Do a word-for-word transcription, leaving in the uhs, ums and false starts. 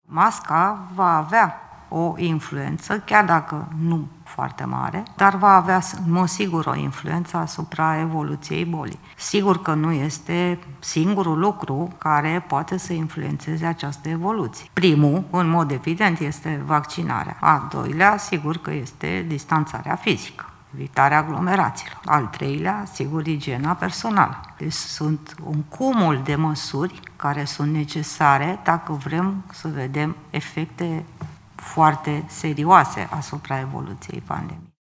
Masca va avea o influență, chiar dacă nu foarte mare, dar va avea, în mod sigur, o influență asupra evoluției bolii. Sigur că nu este singurul lucru care poate să influențeze această evoluție. Primul, în mod evident, este vaccinarea. A doilea, sigur că este distanțarea fizică, evitarea aglomerațiilor. Al treilea, sigur, igiena personală. Deci sunt un cumul de măsuri care sunt necesare dacă vrem să vedem efecte foarte serioase asupra evoluției pandemiei.